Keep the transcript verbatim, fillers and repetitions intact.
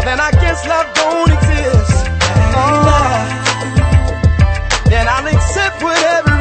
well then I guess love don't exist. Oh, then I'll accept whatever